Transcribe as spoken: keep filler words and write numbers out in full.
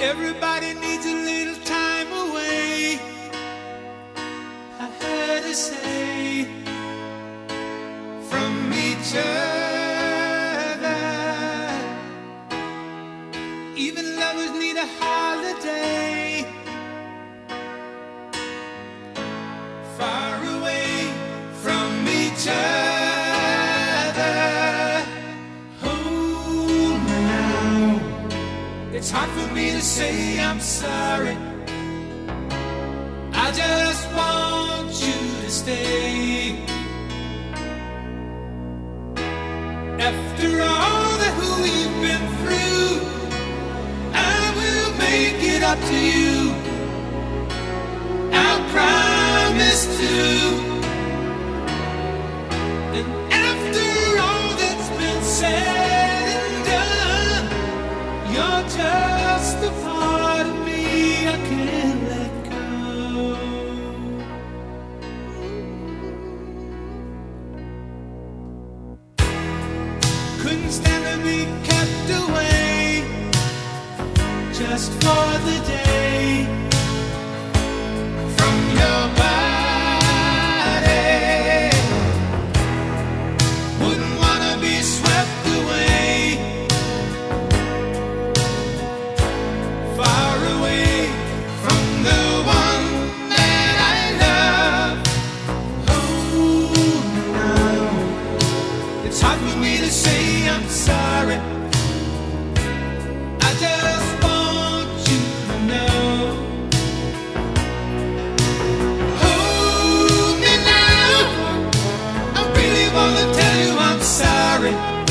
Everybody needs a little time away, I heard her say, from each other. Even lovers need a holiday, far away from each other. Hold me now, it's hard for me to say I'm sorry. I just want you to stay. After all that we've been through, I will make it up to you. I promise to. And after all that's been said and done, you're just a part of me I can't let go. Couldn't stand to be kept away just for the day from your body. Wouldn't wanna be swept away, far away from the one that I love. Oh, now it's hard for me to say I'm sorry. I just want you to know. Hold me now, I really wanna tell you I'm sorry.